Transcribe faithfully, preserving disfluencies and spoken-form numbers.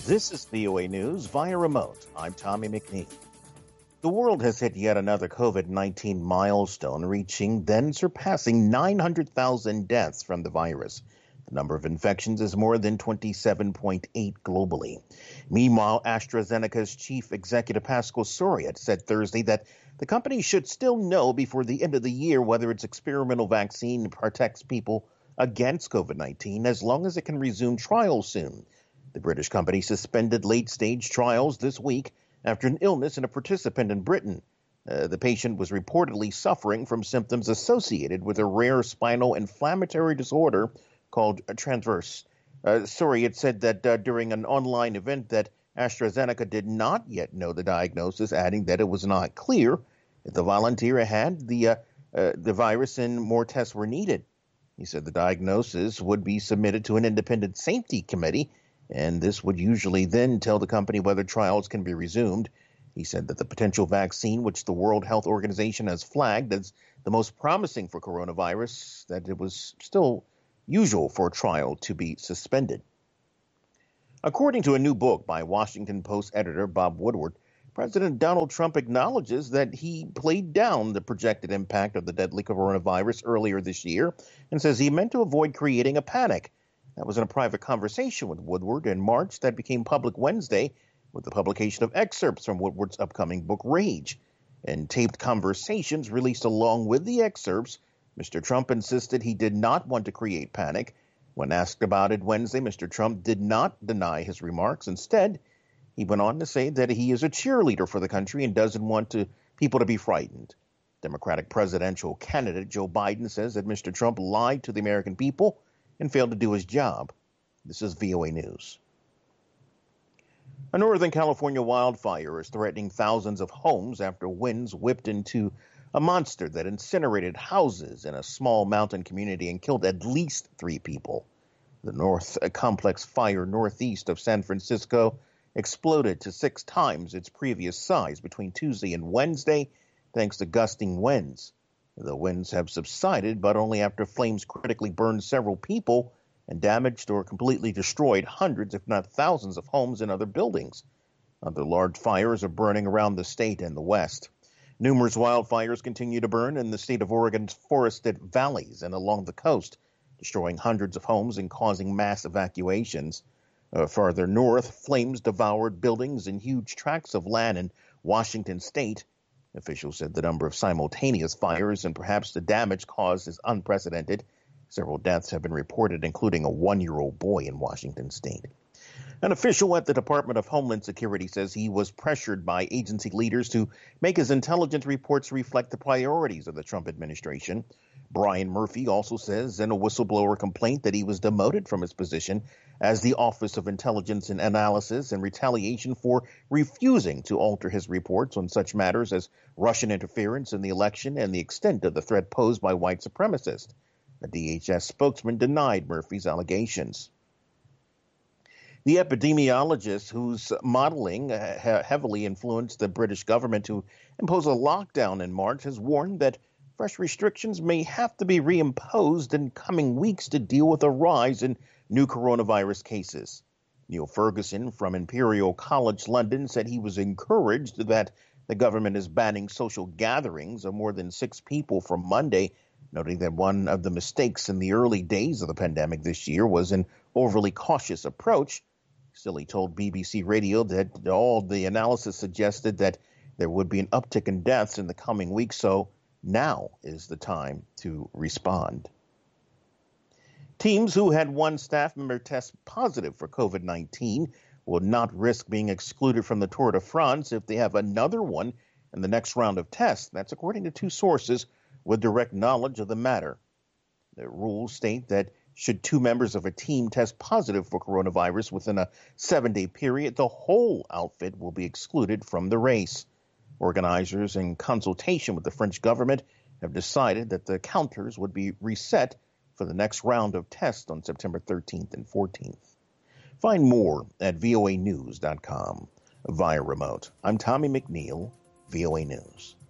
This is V O A News via remote. I'm Tommy McNeil. The world has hit yet another COVID nineteen milestone, reaching, then surpassing nine hundred thousand deaths from the virus. The number of infections is more than twenty-seven point eight globally. Meanwhile, AstraZeneca's chief executive Pascal Soriot said Thursday that the company should still know before the end of the year whether its experimental vaccine protects people against COVID nineteen as long as it can resume trials soon. The British company suspended late-stage trials this week after an illness in a participant in Britain. Uh, the patient was reportedly suffering from symptoms associated with a rare spinal inflammatory disorder called transverse. Uh, sorry, it said that uh, during an online event that AstraZeneca did not yet know the diagnosis, adding that it was not clear if the volunteer had the, uh, uh, the virus and more tests were needed. He said the diagnosis would be submitted to an independent safety committee, and this would usually then tell the company whether trials can be resumed. He said that the potential vaccine, which the World Health Organization has flagged as the most promising for coronavirus, that it was still usual for a trial to be suspended. According to a new book by Washington Post editor Bob Woodward, President Donald Trump acknowledges that he played down the projected impact of the deadly coronavirus earlier this year and says he meant to avoid creating a panic. That was in a private conversation with Woodward in March that became public Wednesday with the publication of excerpts from Woodward's upcoming book, Rage. In taped conversations released along with the excerpts, Mister Trump insisted he did not want to create panic. When asked about it Wednesday, Mister Trump did not deny his remarks. Instead, he went on to say that he is a cheerleader for the country and doesn't want to, people to be frightened. Democratic presidential candidate Joe Biden says that Mister Trump lied to the American people and failed to do his job. This is V O A News. A Northern California wildfire is threatening thousands of homes after winds whipped into a monster that incinerated houses in a small mountain community and killed at least three people. The North Complex fire northeast of San Francisco exploded to six times its previous size between Tuesday and Wednesday, thanks to gusting winds. The winds have subsided, but only after flames critically burned several people and damaged or completely destroyed hundreds, if not thousands, of homes and other buildings. Other large fires are burning around the state and the West. Numerous wildfires continue to burn in the state of Oregon's forested valleys and along the coast, destroying hundreds of homes and causing mass evacuations. Uh, farther north, flames devoured buildings and huge tracts of land in Washington state. Officials said the number of simultaneous fires and perhaps the damage caused is unprecedented. Several deaths have been reported, including a one-year-old boy in Washington state. An official at the Department of Homeland Security says he was pressured by agency leaders to make his intelligence reports reflect the priorities of the Trump administration. Brian Murphy also says in a whistleblower complaint that he was demoted from his position as the Office of Intelligence and Analysis in retaliation for refusing to alter his reports on such matters as Russian interference in the election and the extent of the threat posed by white supremacists. A D H S spokesman denied Murphy's allegations. The epidemiologist whose modeling uh, heavily influenced the British government to impose a lockdown in March has warned that fresh restrictions may have to be reimposed in coming weeks to deal with a rise in new coronavirus cases. Neil Ferguson from Imperial College London said he was encouraged that the government is banning social gatherings of more than six people from Monday, noting that one of the mistakes in the early days of the pandemic this year was an overly cautious approach. Still, he told B B C Radio that all the analysis suggested that there would be an uptick in deaths in the coming weeks, so now is the time to respond. Teams who had one staff member test positive for COVID nineteen will not risk being excluded from the Tour de France if they have another one in the next round of tests. That's according to two sources with direct knowledge of the matter. The rules state that should two members of a team test positive for coronavirus within a seven-day period, the whole outfit will be excluded from the race. Organizers, in consultation with the French government, have decided that the counters would be reset for the next round of tests on September thirteenth and fourteenth. Find more at V O A news dot com via remote. I'm Tommy McNeil, V O A News.